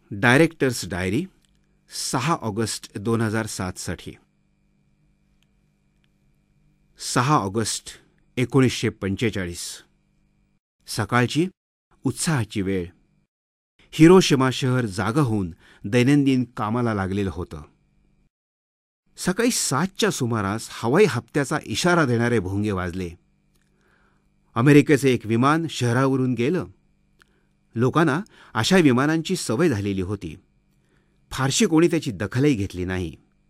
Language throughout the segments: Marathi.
डायरेक्टर्स डायरी 6 ऑगस्ट 2007 साठी. 6 ऑगस्ट 1945 सकाळची उत्साहाची वेळ. हिरोशिमा शहर जागा होऊन दैनंदिन कामाला लागलेलं होतं. सकाळी 7च्या सुमारास हवाई हप्त्याचा इशारा देणारे भोंगे वाजले. अमेरिकेचे एक विमान शहरावरून गेलं. लोकांना अशा विमानांची सवय झालेली होती. फारशी कोणी त्याची दखलही घेतली नाही.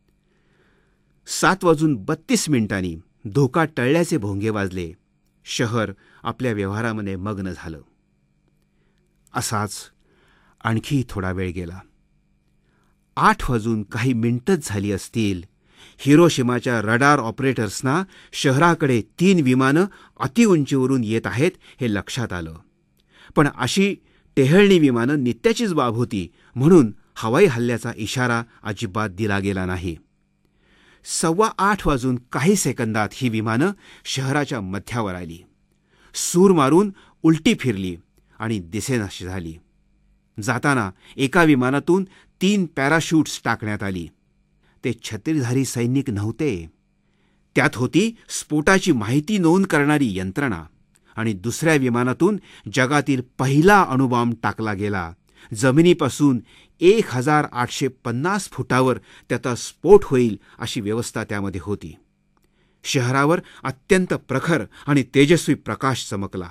7:32 धोका टळल्याचे भोंगे वाजले. शहर आपल्या व्यवहारामध्ये मग्न झालं. असाच आणखी थोडा वेळ गेला. 8 वाजून काही मिनिटच झाली असतील. हिरोशिमाच्या रडार ऑपरेटर्सना शहराकडे 3 विमानं अतिउंचीवरून येत आहेत हे लक्षात आलं. पण अशी टेहळणी विमानं नित्याचीच बाब होती, म्हणून हवाई हल्ल्याचा इशारा अजिबात दिला गेला नाही. 8:15 वाजून काही सेकंदात ही विमानं शहराच्या मध्यावर आली. सूर मारून उलटी फिरली आणि दिसेनाशी झाली. जाताना एका विमानातून 3 पॅराशूट्स टाकण्यात आली. ते छत्रीधारी सैनिक नव्हते. त्यात होती स्फोटाची माहिती नोंद करणारी यंत्रणा. आणि दुसऱ्या विमानातून जगातील पहिला अणुबॉम्ब टाकला गेला. जमिनीपासून 1850 फुटावर त्याचा स्फोट होईल अशी व्यवस्था त्यामध्ये होती. शहरावर अत्यंत प्रखर आणि तेजस्वी प्रकाश चमकला.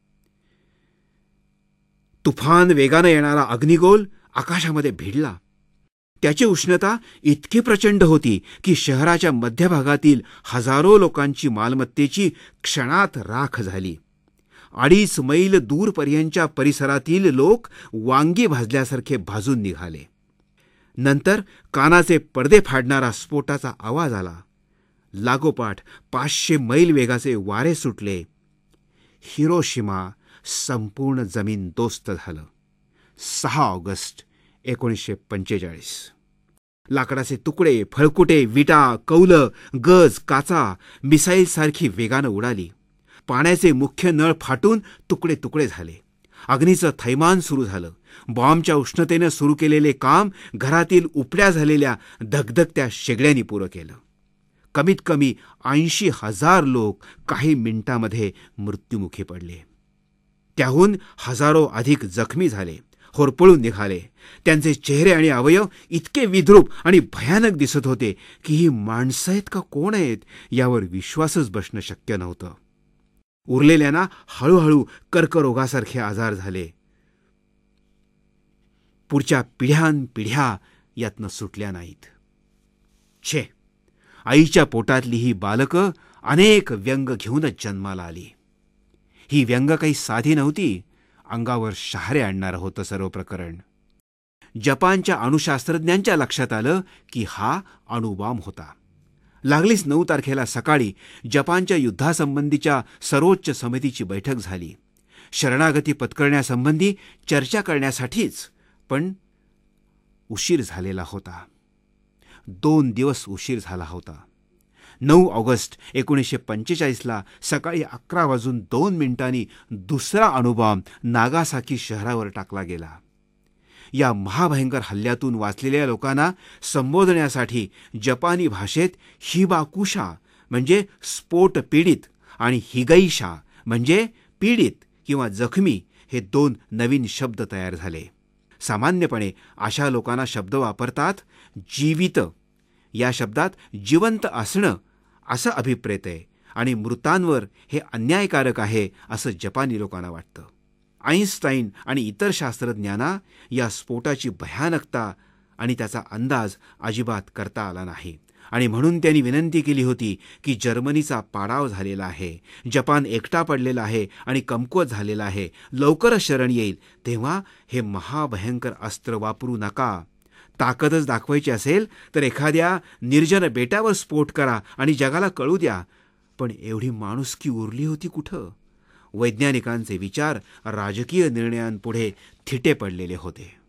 तुफान वेगानं येणारा अग्निगोल आकाशामध्ये भिडला. त्याची उष्णता इतकी प्रचंड होती की शहराच्या मध्यभागातील हजारो लोकांची मालमत्तेची क्षणात राख झाली. 2.5 मैल दूरपर्यंतच्या परिसरातील लोक वांगी भाजल्यासारखे भाजून निघाले. नंतर कानाचे पडदे फाडणारा स्फोटाचा आवाज आला. लागोपाठ 500 मैल वेगाचे वारे सुटले. हिरोशिमा संपूर्ण जमीनदोस्त झालं. 6 ऑगस्ट 1945. लाकडाचे तुकडे, फळकुटे, विटा, कौलं, गज, काचा मिसाईलसारखी वेगानं उडाली. पाण्याचे मुख्य नळ फाटून तुकडे तुकडे झाले. अग्नीचं थैमान सुरू झालं. बॉम्बच्या उष्णतेनं सुरू केलेले काम घरातील उपड्या झालेल्या धगधगत्या शेगड्यांनी पुरं केलं. कमीत कमी 80,000 लोक काही मिनिटांमध्ये मृत्युमुखी पडले. त्याहून हजारो अधिक जखमी झाले, होरपळून निघाले. त्यांचे चेहरे आणि अवयव इतके विद्रूप आणि भयानक दिसत होते की ही माणसं आहेत का कोण आहेत यावर विश्वासच बसणं शक्य नव्हतं. उरलेल्यांना हळूहळू कर्करोगासारखे आजार झाले. पुढच्या पिढ्यानपिढ्या यातनं सुटल्या नाहीत. आईच्या पोटातली ही बालकं अनेक व्यंग घेऊनच जन्माला आली. ही व्यंग काही साधी नव्हती. अंगावर शहारे आणणारं होतं सर्व प्रकरण. जपानच्या अणुशास्त्रज्ञांच्या लक्षात आलं की हा अणुबॉम्ब होता. लागलीच 9 तारखेला सकाळी जपानच्या युद्धासंबंधीच्या सर्वोच्च समितीची बैठक झाली. शरणागती पत्करण्यासंबंधी चर्चा करण्यासाठीच. पण उशीर झालेला होता. 2 दिवस उशीर झाला होता. 9 ऑगस्ट 1945 सकाळी 11:02 दुसरा अणुबॉम्ब नागासाकी शहरावर टाकला गेला. या महाभयंकर हल्ल्यातून वाचलेल्या लोकांना संबोधण्यासाठी जपानी भाषेत हिबाकुशा म्हणजे स्फोट पीडित आणि हिगैशा म्हणजे पीडित किंवा जखमी हे 2 नवीन शब्द तयार झाले. सामान्यपणे अशा लोकांना शब्द वापरतात जीवित. या शब्दात जिवंत असणं असं अभिप्रेत आहे आणि मृतांवर हे अन्यायकारक आहे असं जपानी लोकांना वाटतं. आईन्स्टाईन आणि इतर शास्त्रज्ञांना या स्फोटाची भयानकता आणि त्याचा अंदाज अजिबात करता आला नाही आणि म्हणून त्यांनी विनंती केली होती की जर्मनीचा पाडाव झालेला आहे, जपान एकटा पडलेला आहे आणि कमकुवत झालेला आहे, लवकरच शरण येईल, तेव्हा हे महाभयंकर अस्त्र वापरू नका. ताकदच दाखवायची असेल तर एखाद्या निर्जन बेटावर स्फोट करा आणि जगाला कळू द्या. पण एवढी माणुसकी उरली होती कुठं? वैज्ञानिकांचे विचार राजकीय निर्णयांपुढे थिटे पडलेले होते.